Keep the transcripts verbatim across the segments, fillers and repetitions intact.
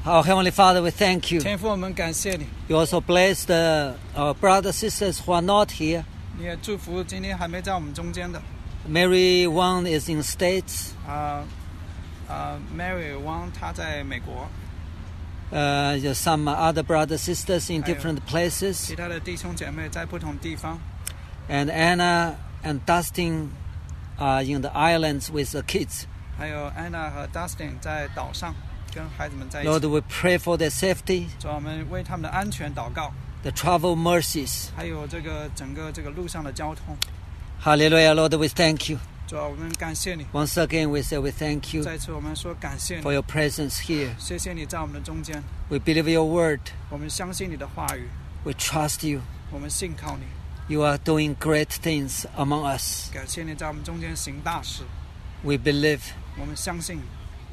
Our Heavenly Father, we thank you. 天父，我们感谢你。 You also bless the, our brothers and sisters who are not here. 你也祝福今天还没在我们中间的。 Mary Wang is in States. 啊、呃、啊、呃、，Mary Wang 她在美国。 Uh, there's some other brothers sisters in 还有 different places. 其他的弟兄姐妹在不同地方。 And Anna and Dustin are in the islands with the kids. 还有 Anna 和 Dustin 在岛上跟孩子们在一起。 Lord, we pray for their safety, 主啊，我们为他们的安全祷告， the travel mercies. 还有这个整个这个路上的交通。 Hallelujah, Lord, we thank you. 主啊，我们感谢你。 Once again, we say we thank you 再次我们说感谢 for 你， your presence here. 谢谢你在我们的中间。 We believe your word. 我们相信你的话语， We trust you. 我们信靠你。 You are doing great things among us. 感谢你在我们中间行大事， We believe. 我们相信。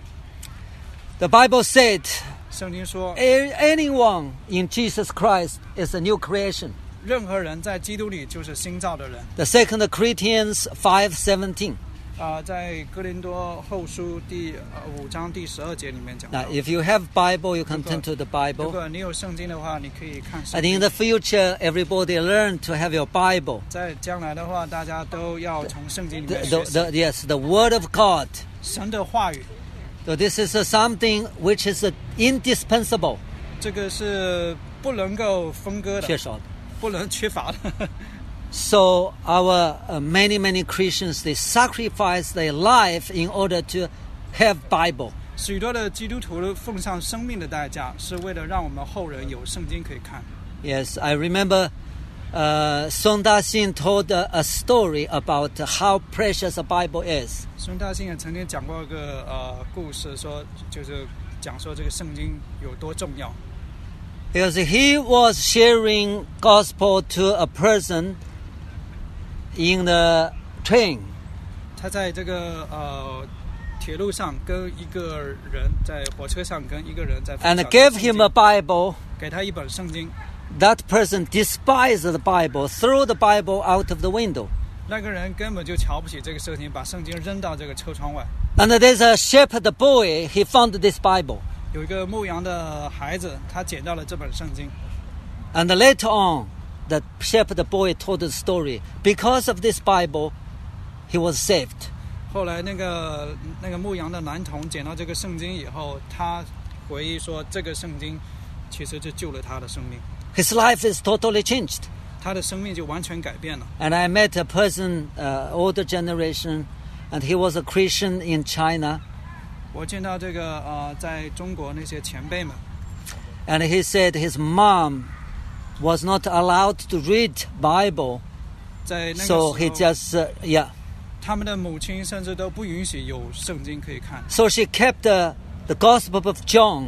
The Bible said, 圣经说， "A- anyone in Jesus Christ is a new creation." 任何人在基督里就是新造的人。 The Second Corinthians five seventeen. 啊、在哥林多后书第呃五章第十二节里面讲到 Now, if you have Bible, you can turn to the 如 Bible. 果你有圣经的话，你可以看圣 And in 经。 the future, everybody learn to have your Bible. 在将来的话，大家都要从圣经里 The, 面 the, 学习 the, yes, the Word of God. 神的话语， So this is uh, something which is uh, indispensable. 这个是不能够分割的， 缺少的。 不能缺乏的。 So our uh, many, many Christians, they sacrifice their life in order to have Bible. 许多的基督徒奉上生命的代价，是为了让我们后人有圣经可以看。 Yes, I remember uh, Song Da-Xin told a, a story about how precious a Bible is. 孙大信也曾经讲过一个呃故事，说就是讲说这个圣经有多重要。 Because he was sharing gospel to a person in the train. 他在这个呃铁路上跟一个人在火车上跟一个人在分 And 享 gave 圣 him 经 a Bible. 给他一本圣经， That person despised the Bible, threw the Bible out of the window. 那个人根本就瞧不起这个圣经，把圣经扔到这个车窗外。 And there's a shepherd boy, he found this Bible. 有一个牧羊的孩子，他捡到了这本圣经。 And later on, the shepherd boy told the story. Because of this Bible, he was saved. 后来那个那个牧羊的男童捡到这个圣经以后，他回忆说，这个圣经其实就救了他的生命， His life is totally changed. 他的生命就完全改变了。 And I met a person, uh, older generation, and he was a Christian in China. 我见到这个呃，在中国那些前辈们， And he said his mom was not allowed to read Bible. 在那个时 So 候， he just, uh, yeah. 他们的母亲甚至都不允许有圣经可以看， So she kept the, the Gospel of John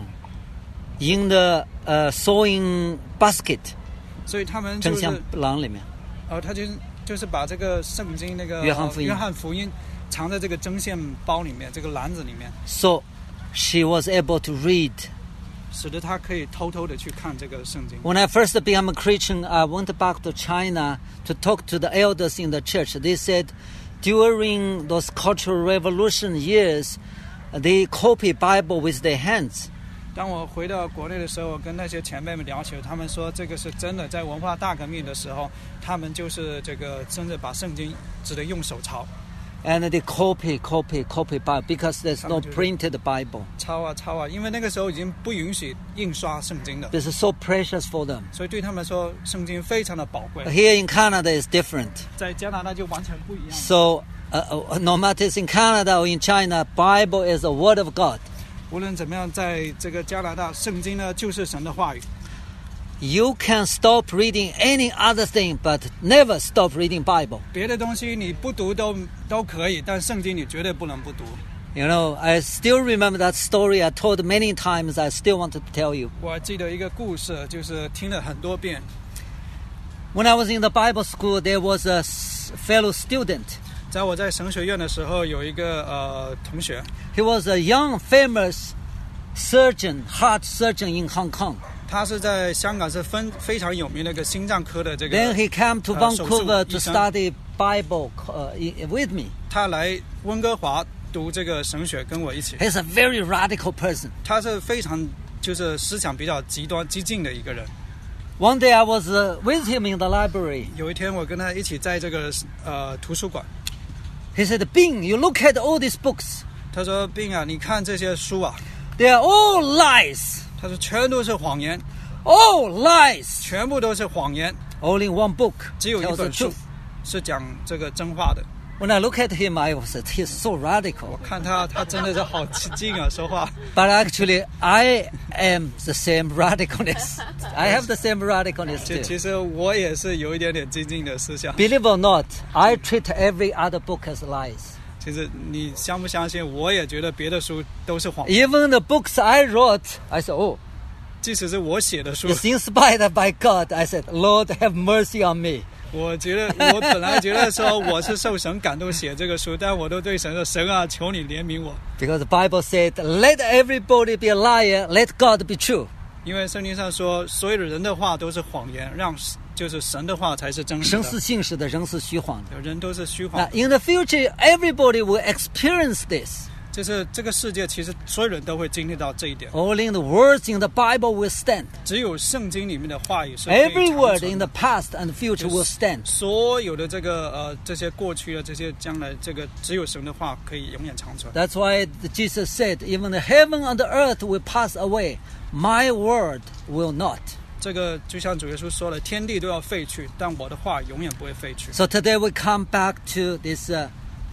in the uh, sewing basket. 所以他们就真相是囊里面。 呃，他就是就是把这个圣经那个约翰福音约翰福音藏在这个针线包里面，这个篮子里面， So she was able to read. 使得他可以偷偷的去看这个圣经。 When I first became a Christian, I went back to China to talk to the elders in the church. They said during those Cultural Revolution years, they copy Bible with their hands. 当我回到国内的时候，跟那些前辈们聊起，他们说这个是真的，在文化大革命的时候，他们就是这个真的把圣经只能用手抄， And they copy, copy, copy Bible because there's no printed Bible. 抄啊抄啊，因为那个时候已经不允许印刷圣经了， This is so precious for them. 所以对他们来说，圣经非常的宝贵。 Here in Canada is different. 在加拿大就完全不一样。 So uh, uh, no matter it's in Canada or in China, Bible is the Word of God. 无论怎么样，在这个加拿大，圣经呢就是神的话语。 You can stop reading any other thing, but never stop reading Bible. 别的东西你不读都都可以，但圣经你绝对不能不读。 You know, I still remember that story I told many times. I still want to tell you. 我还记得一个故事，就是听了很多遍。 When I was in the Bible school, there was a s- fellow student. 在我在神学院的时候，有一个呃同学， He was a young, famous surgeon, heart surgeon in Hong Kong. 他是在香港是分非常有名的一个心脏科的这个。 Then he came to 呃手术 Vancouver 医 to 生 study Bible uh, i- with me. 他来温哥华读这个神学，跟我一起。 He's a very radical person. 他是非常就是思想比较极端激进的一个人。 One day I was uh, with him in the library. 有一天我跟他一起在这个呃图书馆， He said, Bing, you look at all these books. 他说：“病啊，你看这些书啊， They are all lies. 他说全都是谎言， All lies. 全部都是谎言， Only one book 只有一 tells the 本书 truth. 是讲这个真话的。” When I look at him, I was said, he's so 我 radical. 看他，他真的是好激进啊，说话。 But actually, I am the same radicalness. I have the same radicalness 其 too. 其实我也是有一点点激进的思想。 Believe or not, I treat every other book as lies. 其实你相不相信，我也觉得别的书都是谎。 Even the books I wrote, I said, oh, 即使是我写的书， it's inspired by God. I said, Lord, have mercy on me. 我觉得我本来觉得说我是受神感动写这个书，但我都对神说：“神啊，求你怜悯我。” Because the Bible said, let everybody be a liar, let God be true. 因为圣经上说，所有的人的话都是谎言，让就是神的话才是真实的。 神是信实的，人是虚谎的。 人都是虚谎 Uh, in the future, everybody will experience this. 就是这个世界，其实所有人都会经历到这一点。 Only the words in the Bible will stand. 只有圣经里面的话语是可以 Every 长 word 存 in 的 the past and future will stand. 所有的这个呃这些过去的这些将来，这个只有神的话可以永远长存。 That's why Jesus said, even the heaven and the earth will pass away. My word will not. 这个就像主耶稣说了，天地都要废去，但我的话永远不会废去。 So today we come back to this uh,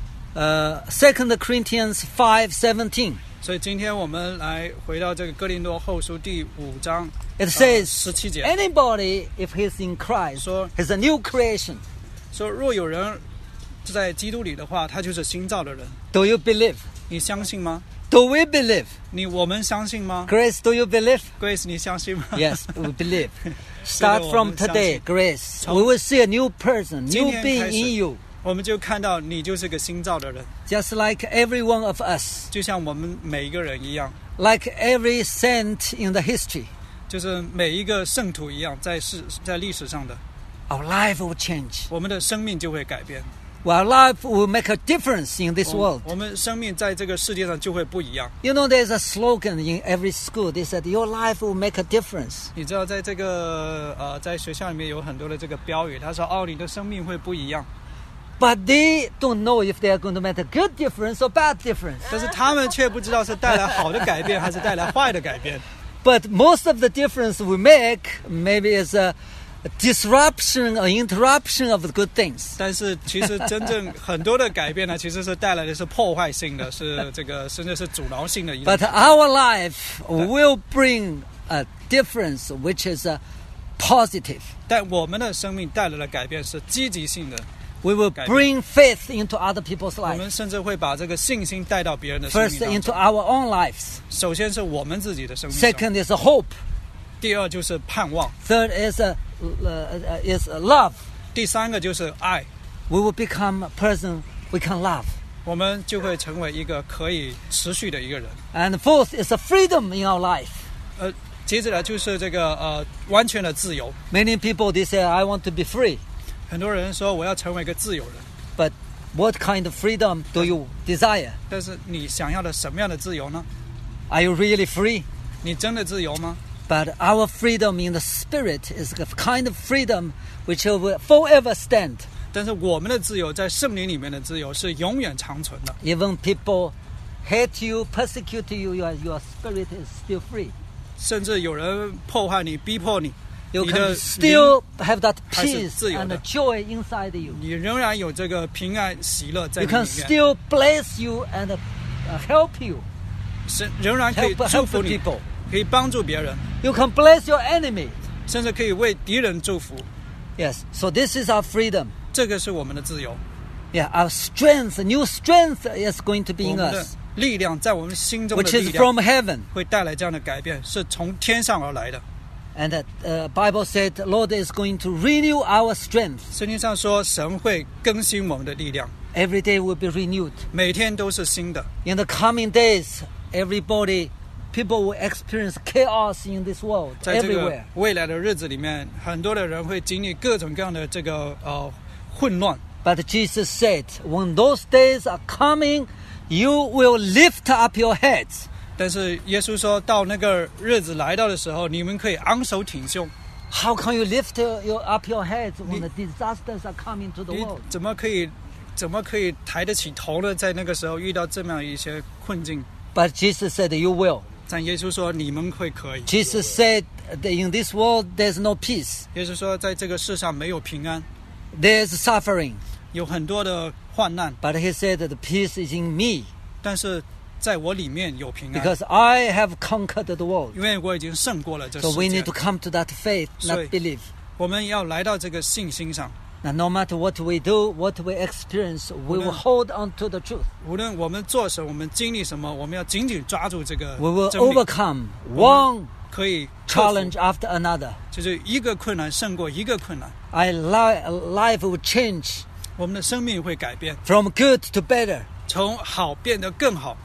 uh, Second Corinthians five seventeen. 所以今天我们来回到这个哥林多后书第五章 It says, 十七节， anybody, if he's in Christ, 说 is a new creation. 说若有人在基督里的话，他就是新造的人。 Do you believe? 你相信吗？ Do we believe? 你我们相信吗 Grace, do you believe? ？Grace，你相信吗 Yes, we believe. Start from today, Grace. 从 We will see a new person, 今 new 天 being 开始 in you. 我们就看到你就是个新造的人， Just like every one of us, 就像我们每一个人一样， like every saint in the history. 就是每一个圣徒一样，在世在历史上的， Our life will change. 我们的生命就会改变。 Our life will make a difference in this 我 world. 我们生命在这个世界上就会不一样。 You know, there's a slogan in every school. They said, your life will make a difference. 你知道，在这个呃，在学校里面有很多的这个标语，他说：“哦，你的生命会不一样。 But they don't know if they are going to make a good difference or bad difference. ” 但是他们却不知道是带来好的改变还是带来坏的改变。 But most of the difference we make maybe is a disruption or interruption of the good things. 但是其实真正很多的改变呢，其实是带来的是破坏性的，是这个甚至是阻挠性的一种。 But our life will bring a difference which is uh, positive. 但我们的生命带来的改变是积极性的， We will bring faith into other people's 我 lives. 们甚至会把这个信心带到别人的生 First, 命 into 当中。 our own lives. 首先是我们自己的生命上， Second is a hope. 第二就是盼望， Third is a, uh, is a love. 第三个就是爱。 We will become a person we can love. 我们就会成为一个可以持续的一个人。 And fourth is a freedom in our life. 呃，接着来就是这个呃完全的自由。 Many people, they say, I want to be free. 很多人说我要成为一个自由人， But what kind of freedom do you desire? 但是你想要的什么样的自由呢？ Are you really free? 你真的自由吗？ But our freedom in the spirit is a kind of freedom which will forever stand. 但是我们的自由在圣灵里面的自由是永远长存的。 Even people hate you, persecute you, your, your spirit is still free. 甚至有人破坏你、逼迫你， You 你 can 的 still have that 还是 peace 自由的。 and joy inside you. 你仍然有这个平安喜乐在 You 你 can 里面， still bless you and uh, help you, 是仍然可以 help, 祝 help 福你， people. 可以帮助别人， You can bless your enemy. 甚至可以为敌人祝福。 Yes, so this is our freedom. 这个是我们的自由， Yeah, our strength, new strength is going to be 我 in 们的 us, 力量在我们心中的 which 力 is 量 from heaven. 会带来这样的改变，是从天上而来的。 And the uh, Bible said, Lord is going to renew our strength. 圣经上说，神会更新我们的力量， Every day will be renewed. 每天都是新的。 In the coming days, everybody, people will experience chaos in this world, 在这个 everywhere. 未来的日子里面，很多的人会经历各种各样的这个呃混乱。 But Jesus said, when those days are coming, you will lift up your heads. 但是耶稣说到那个日子来到的时候，你们可以昂首挺胸。 How can you lift your, up your heads when the disasters are coming to the 你 world? 怎么可以怎么可以抬得起头呢？在那个时候遇到这么一些困境， But Jesus said, you will. 但耶稣说你们会可以。 Jesus said, that in this world there's no peace. 耶稣说在这个世上没有平安， There's suffering. 有很多的患难， But he said that the peace is in me 但是在我里面有平安， because I have conquered the world. 因为我已经胜过了这 So 世 we 界 need to。come to that faith, not 所以 believe. 我们要来到这个信心上， Now, no matter what we do, what we experience, we will hold on to the truth. 无论我们做什么，我们经历什么，我们要紧紧抓住这个 We will 真理， overcome one 可以克服 challenge after another. 就是一个困难胜过一个困难， Our li- life will change 我们的生命会改变， from good to better. 从好变得更好。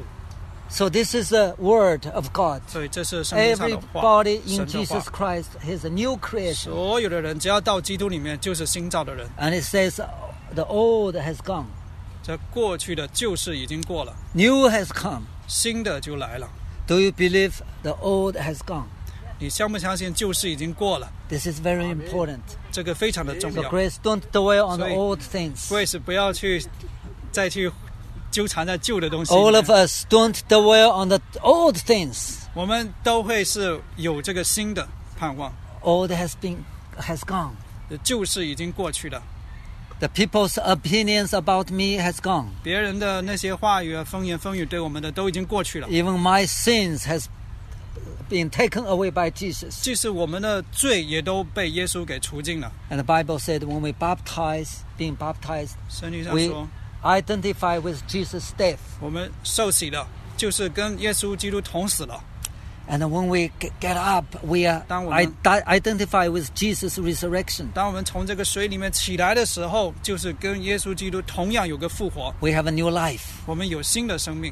So this is the word of God. 所以这是圣经上的话， Everybody in 神的 Jesus 话。 Christ is a new creation. 所有的人只要到基督里面，就是新造的人。 And it says the old has gone. 这过去的旧事已经过了， New has come. 新的就来了。 Do you believe the old has gone? 你相不相信旧事已经过了？ This is very important. 这个非常的重 So 要。 Grace, don't dwell on the 所以 old things. Grace 不要去再去纠缠在旧的东西里 All 面。 of us don't dwell on the old things. 我们都会是有这个新的盼望， Old has been has gone. 旧事已经过去了， The people's opinions about me has gone. 别人的那些话语啊、风言风语对我们的都已经过去了。 Even my sins has been taken away by Jesus. 即使我们的罪也都被耶稣给除尽了。 And the Bible said when we baptize, being baptized, 圣经上 we 说， identify with Jesus' death. 我们受洗了，就是跟耶稣基督同死了。 And when we ge- get up, we are 当我们- I- identify with Jesus' resurrection. 当我们从这个水里面起来的时候，就是跟耶稣基督同样有个复活， We have a new life. 我们有新的生命，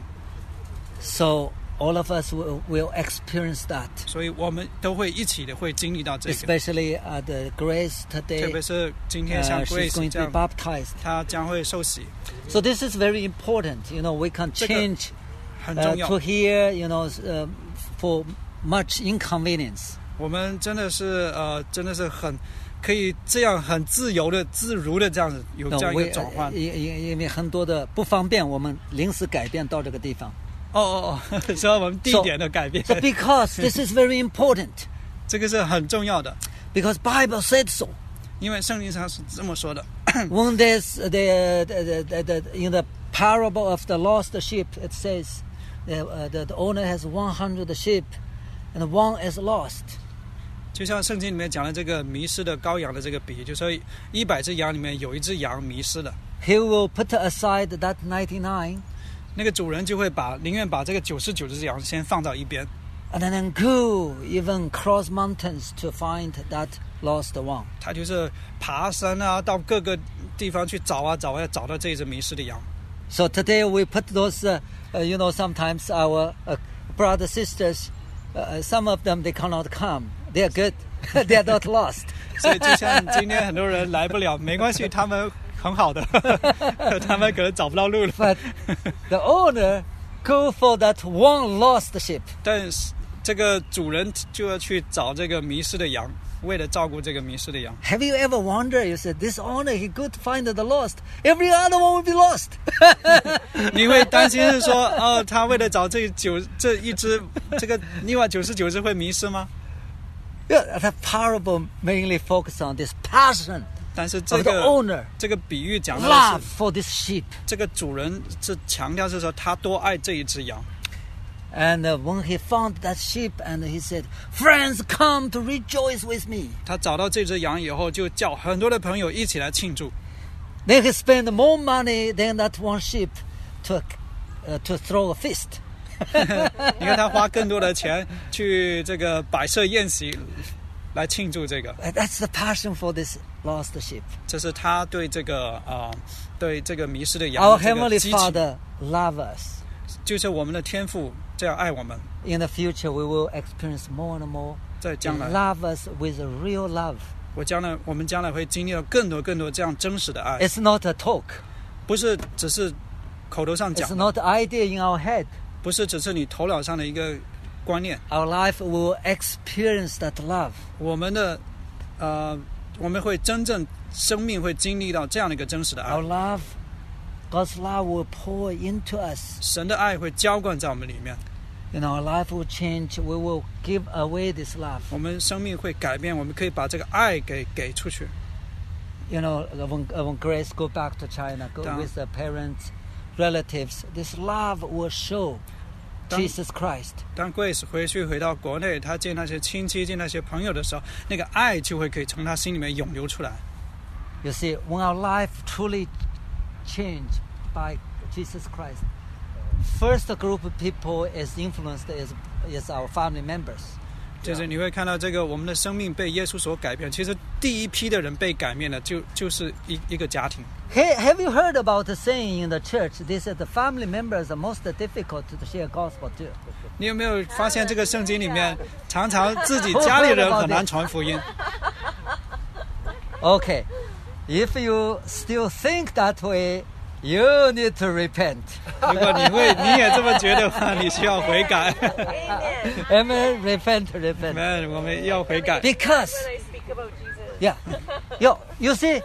So all of us will, will experience that. 所以我们都会一起的会经历到这个。 Especially uh, the Grace 特 today, 别是今天像 uh, she's Grace going 这 to 样 be，baptized. 她将会受洗， So this is very important. You know, we can 这个 change 很 uh, 重要。 to hear, you know, uh, for much inconvenience. 我们真的是呃，真的是很可以这样很自由的、自如的这样子有 No, 这样一 we, 个转换。 因因因为很多的不方便，我们临时改变到这个地方。 哦哦哦，说我们地点的改变， So because this is very important, 这个是很重要的， because Bible said so. 因为圣经上是这么说的。 When there's the, the, the, the, the in the parable of the lost sheep, it says the, uh, the, the owner has one hundred sheep, and one is lost. 就像圣经里面讲的这个迷失的羔羊的这个比喻，就说一百只羊里面有一只羊迷失了， He will put aside that ninety-nine 那个主人就会把宁愿把这个九十九只羊先放到一边， and then go even cross mountains to find that lost one. 他就是爬山啊，到各个地方去找啊找啊，找到这一只迷失的羊。 So today we put those, uh, uh, you know, sometimes our uh, brothers, sisters, uh, some of them, they cannot come. They are good. They are not lost. 所以就像今天很多人来不了，没关系，他们很好的，他们可能找不到路了。 But the owner go for that one lost sheep. 但是这个主人就要去找这个迷失的羊，为了照顾这个迷失的羊。 Have you ever wondered, you said, this owner, he could find the lost. Every other one will be lost. 你会担心是说，哦，他为了找这九这一只，这个另外九十九只会迷失吗？ Yeah, the parable mainly focus on this passion 但是这 of the 个 owner, 这个比喻讲到 love 的是 for this sheep. 这个主人是强调是说他多爱这一只羊。 And uh, when he found that sheep, and he said, friends, come to rejoice with me. 他找到这只羊以后，就叫很多的朋友一起来庆祝。 Then he spent more money than that one sheep to, uh, to throw a feast. 你看他花更多的钱去这个摆设宴席来庆祝这个， That's the passion for this lost sheep. 这是他对这个啊、呃、对这个迷失的羊 Our 的这个 Heavenly 激情， Father loves us. 就是我们的天父这样爱我们， In the future, we will experience more and more. 在 He 将来， loves us with a real love. 我将来我们将来会经历到更多更多这样真实的爱， It's not a talk. 不是只是口头上 It's 讲， not an idea in our head. 不是只是你头脑上的一个观念。 Our life will experience that love. 我们的呃，我们会真正生命会经历到这样的一个真实的爱。 Our love, God's love will pour into us. 神的爱会浇灌在我们里面， You know, our life will change. We will give away this love. 我们生命会改变，我们可以把这个爱给给出去。 You know, when, when Grace go back to China, go 当- with the parents, relatives, this love will show 当- Jesus Christ. 当 Grace 回去回到国内，他见那些亲戚、见那些朋友的时候，那个爱就会可以从他心里面涌流出来。 You see, when our life truly changed by Jesus Christ, first group of people is influenced is, is our family members. 就是你会看到这个我们的生命被耶稣所改变。其实第一批的人被改变的就就是一一个家庭。 Hey, have you heard about the saying in the church? They said the family members are most difficult to share gospel to. 你有没有发现这个圣经里面常常自己家里人很难传福音？ Okay, if you still think that way, you need to repent. 如果你会你也这么觉得的话，你需要悔改。 Amen. Repent, repent. Amen， 我们要悔改。 Because, When I speak about Jesus. yeah, you, you see,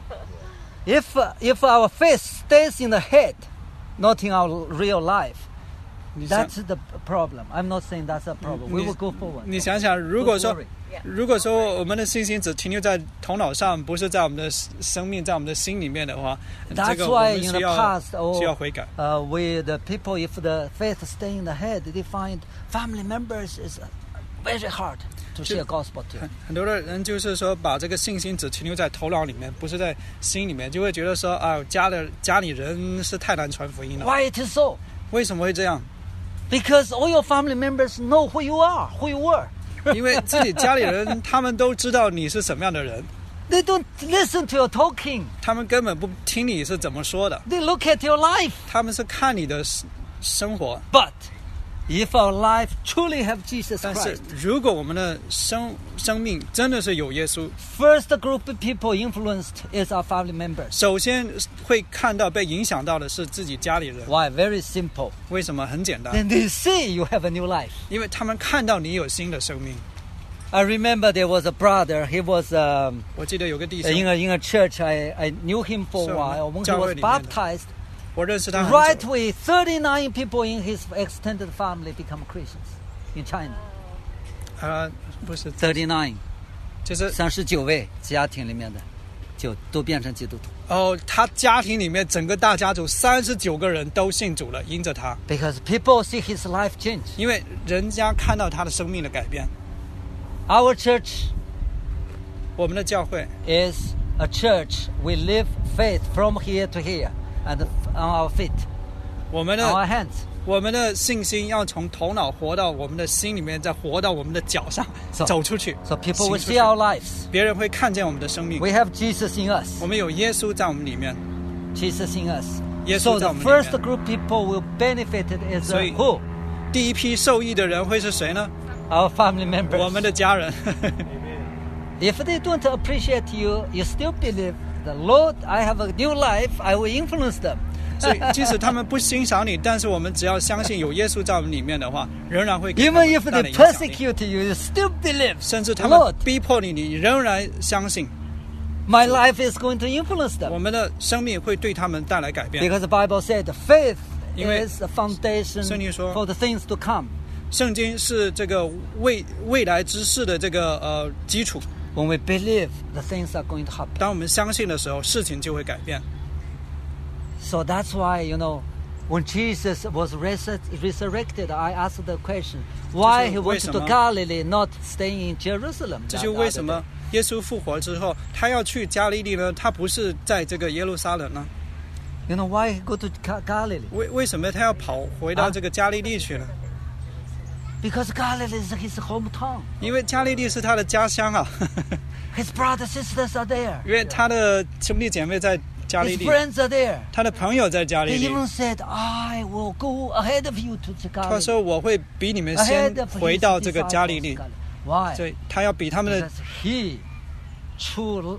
if uh, if our faith stays in the head, not in our real life, 你想 that's the problem. I'm not saying that's a problem. We will go forward. 你想想，如果说 Don't worry. 如果说我们的信心只停留在头脑上，不是在我们的生命，在我们的心里面的话， That's 这个我 why 们 in 需 the 要 past, or 需要悔改。 uh, with the people, if the faith stay in the head, they find family members is very hard to share gospel to. 很很多的人就是说，把这个信心只停留在头脑里面，不是在心里面，就会觉得说啊，家的家里人是太难传福音了。 Why it is so? 为什么会这样？ Because all your family members know who you are, who you were. 因为自己家里人他们都知道你是什么样的人， They don't listen to your talking. 他们根本不听你是怎么说的， They look at your life. 他们是看你的生活。 But if our life truly have Jesus 但是 Christ, 如果我们的生生命真的是有耶稣， first group of people influenced is our family members. 首先会看到被影响到的是自己家里人。 Why? Very simple. 为什么？很简单， Then they see you have a new life. 因为他们看到你有新的生命。 I remember there was a brother. He was um, 我记得有个弟 in 兄， a, in a church. I, I knew him for a 是， while. When he 教会 was 里面的。 baptized, 我认识他很 right 久。 away, thirty-nine people in his extended family become Christians in China. 呃，不是， thirty-nine, 就是三十九位家庭里面的，就都变成基督徒。 哦，他家庭里面整个大家族三十九个人都信主了，因着他， Because people see his life change. 因为人家看到他的生命的改变。 Our church 我们的教会 is a church. We live faith from here to here and on our feet, 我们 on our 的 hands. 我们的信心要从头脑活到我们的心里面，再活到我们的脚上， So- 走出去。 So people will 行出 see 去 our lives. 别人会看见我们的生命。 We have Jesus in us. 我们有耶稣在我们里面， Jesus in us. 耶 So 稣在 the 我们里 first 面。 group people will benefit is 所以 uh, who? 第一批受益的人会是谁呢？ Our family 我 members. 们的家人。 If they don't appreciate you, you still believe the Lord. I have a new life. I will influence them. 所以，即使他们不欣赏你，但是我们只要相信有耶稣在我们里面的话，仍然会给他 Even 们 if 大的 they 影响力。 persecute you, you still believe. 甚至他们 Lord, 逼迫你，你仍然相信 my life is going to influence 我 them. 们的生命会对他们带来改变。 Because the Bible said faith 因为 is the foundation 圣经说 for the things to come. 圣经是这个未未来之事的这个呃基础。 When we believe, the things are going to happen. 当我们相信的时候，事情就会改变。 So that's why, you know, when Jesus was resur- resurrected, I asked the question, why he went to 这是为什么？ Galilee, not staying in Jerusalem? 这 that 就为 other 什 day? 么耶稣复活之后，他要去加利利呢？他不是在这个耶路撒冷呢？ You know, why he go to Ga- Galilee? 为为什么他要跑回到这个加利利去呢？ Because Galilee is his hometown. 因为加利利是他的家乡啊， His brothers sisters are there. 因为他的兄弟姐妹在加利 His 利， friends are there. 他的朋友在加利 He 利。 even said, I will go ahead of you to 他 Galilee. 说我会比你们先 Ahead of 回 his 到这个 disciples. 加利利， Why? 所以他要比他们的 Because he true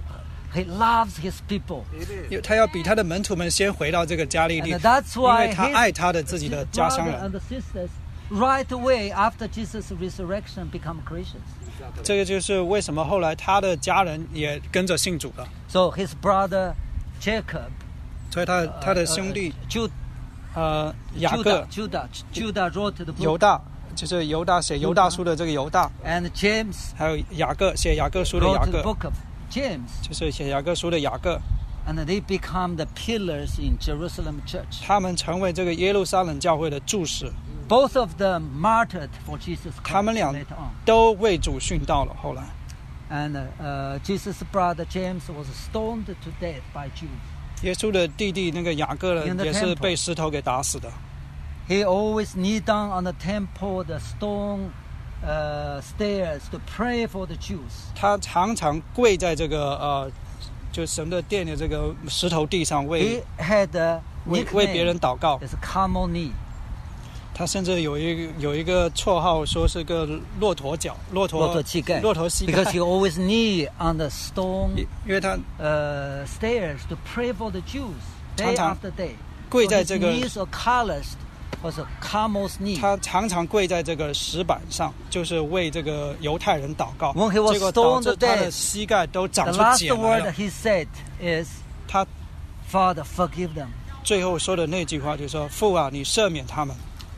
He loves his people. 因为他要比他的门徒们先回到这个加利利， And that's 因 why 为他 his 爱他的自己的家乡 brother 人。 and sisters right away after Jesus' resurrection become Christians. 这个就是为什么后来他的家人也跟着信主了。 So his brother Jacob, 所以他他的兄弟 Judah, 呃雅各 Judah, Judah wrote the 犹 book, 大，就是犹大写犹大书的这个犹大， and James 还有雅各写雅各书的 wrote 雅 the 各， book of James, 就是写雅各书的雅各。 and they become the pillars in Jerusalem church. 他们成为这个耶路撒冷教会的柱石， Both of them martyred for Jesus 他 Christ 们俩 later on. 都为主殉道了。后来， And uh, Jesus' brother James was stoned to death by Jews. 耶稣的弟弟那个雅各 In 呢， the 也是 temple. 被石头给打死的。 He always kneel down on the temple, the stone uh, stairs to pray for the Jews. 他常常跪在这个呃，就神的殿的这个石头地上 He 为 had a 为为别人 nickname, 祷告。 it's camel knee. 他甚至有一个有一个绰号，说是个骆驼脚、骆驼骆驼膝盖骆驼膝盖 Because he always kneel on the stone 因为他 uh, stairs to pray for the Jews day 常常 after day. 跪 So 在 his 这个 knees are calloused, was a camel's knee. 他常常跪在这个石板上，就是为这个犹太人祷告。 When he was 结果导致 stoned to 他的 death, 膝盖都 The 长出 last 茧来 word 了。 he said is, 他 Father, forgive them. 最后说的那句话就是说：“父啊，你赦免他们。”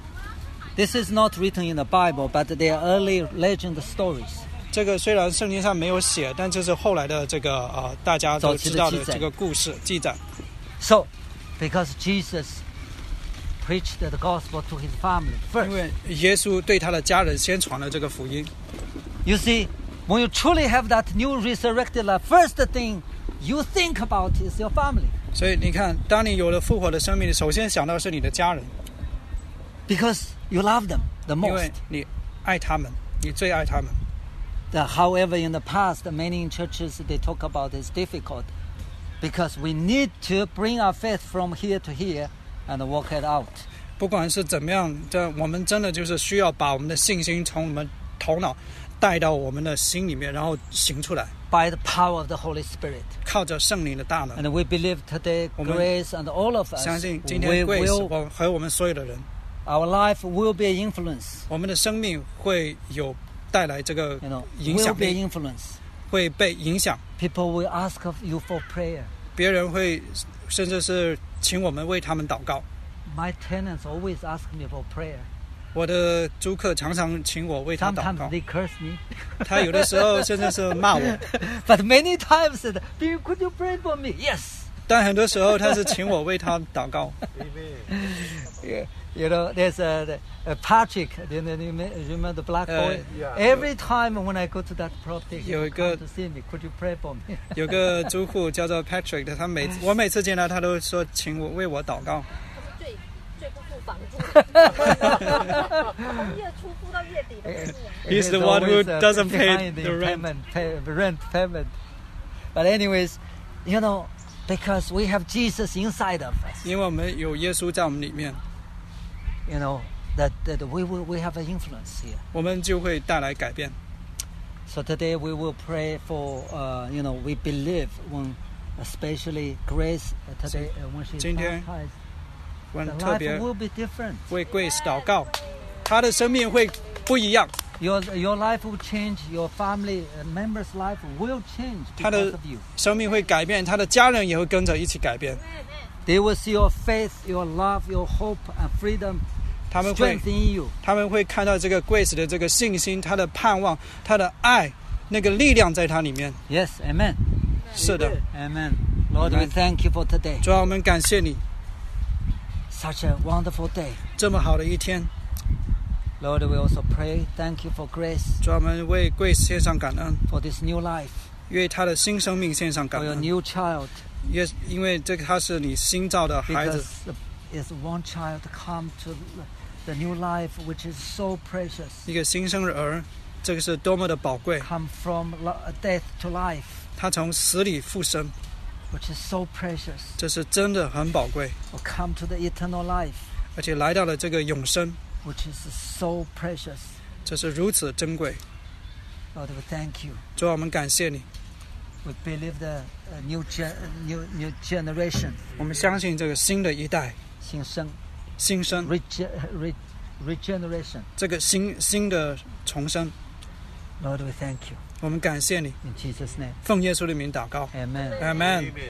This is not written in the Bible, but they are early legend stories. 这个虽然圣经上没有写，但这是后来的这个呃大家都知道的这个故事记载。 So, because Jesus preached the gospel to his family 因 first. 为耶稣对他的家人先传了这个福音。 You see, when you truly have that new resurrected life, first thing you think about is your family. 所以你看，当你有了复活的生命，你首先想到是你的家人， Because you love them the 因为 most. 你爱他们，你最爱他们。 The- however, in the past, many churches, they talk about it's difficult because we need to bring our faith from here to here and work it out. 不管是怎么样，这我们真的就是需要把我们的信心从我们头脑带到我们的心里面，然后行出来， By the power of the Holy Spirit. 靠着圣灵的大能。 And we believe today, 我们 Grace and all of us, 相信今 we 天 Grace will, 我和我们所有的人， our life will be influenced, 我们的生命会有带来这个 you know, 影 will 响 be 力， influenced. 会被影响。 People will ask of you for prayer. 别人会甚至是请我们为他们祷告。 My tenants always ask me for prayer. 我的租客常常请我为他祷 Sometimes 告， they curse me. 他有的时候甚至是骂我， But many times said, "Bill, could you pray for me?" Yes. 但很多时候他是请我为他祷告。 Yeah. You know, there's a, a Patrick. You know, you may- remember the black boy? Uh, yeah. Every time when I go to that property, he 有 will 一个 come to see me. Could you pray for me? 有个租户叫做 Patrick 的，他每次我每次见他，他都说请我为我祷告。 他是最最不付房租的，从月初付到月底的人。 He's the It's one who always, uh, doesn't pay behind the in rent. Payment, pay, rent payment. But anyways, you know, because we have Jesus inside of us, 因为我们有耶稣在我们里面， you know, that, that we will we have an influence here. 我们就会带来改变。 So today we will pray for, uh, you know, we believe when, especially Grace uh, today uh, when she's 今天 baptized, 我们 the 特 life 别 will be different. 为 Grace 祷告，他的生命会不一样， Your your life will change. Your family uh, members' life will change 他 because 的 of you. 生命会改变，他的家人也会跟着一起改变。 They will see your faith, your love, your hope, and freedom 他们会 strength in you. 他们会看到这个 Grace 的这个信心，他的盼望，他的爱，那个力量在他里面。 Yes, amen. 是的， Amen. Lord, we Amen. thank you for today. 主啊，我们感谢你 Such a wonderful day. 这么好的一天。 Lord, we also pray. Thank you for Grace, 主啊，我们为 Grace 献上感恩， for this new life, 为他的新生命献上感 for your 恩。 new child. 也因为这个他是你新造的孩子， Because it's one child come to the new life, which is so precious. 一个新生儿，这个是多么的宝贵。 Come from lo- death to life, 他从死里复生， which is so precious. 这是真的很宝贵， Or come to the eternal life, 而且来到了这个永生， which is so precious. 这是如此珍贵。 Lord, we thank you. 主啊，我们感谢你， We believe the uh, new gen, new new generation 我们相信这个新的一代新生新生， rege, re, regeneration. 这个新新的重生。 Lord, we thank you 我们感谢你， in Jesus' name. 奉耶稣的名祷告 Amen. ，Amen。